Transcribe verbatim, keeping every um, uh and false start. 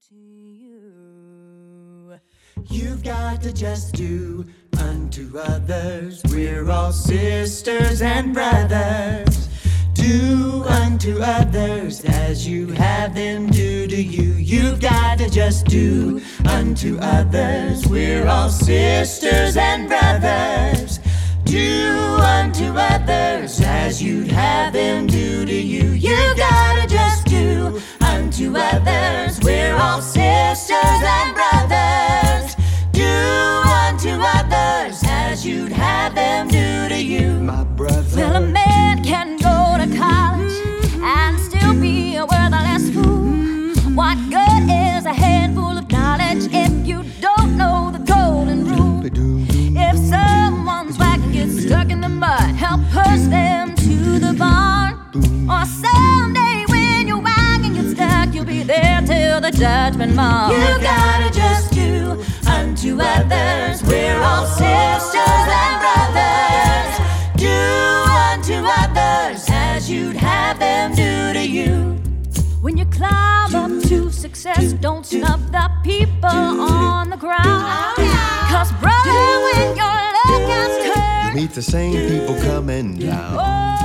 to you. You've got to just do unto others. We're all sisters and brothers. Do unto others as you have them do to you. You've got to just do unto others. We're all sisters and brothers. Do unto others as you'd have them do to you. You've got to just do unto others. We're all sisters and brothers. Do unto others as you'd have them do to you. My brother. Well, a man can go to college and still be a worthless fool. What good is a handful of knowledge if you don't know the golden rule? If someone's wagon gets stuck in the mud, help push them to the barn. Or someday when your wagon gets stuck, you'll be there till the judgment mark. You gotta just do unto others. We're all sisters and brothers. Do unto others as you'd have them do to you. When you climb up to success, don't snub the people on the ground. Cause brother, when your luck gets turned, You meet the same people coming down. oh,